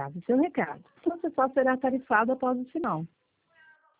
grave seu recado. Você só será tarifado após o sinal.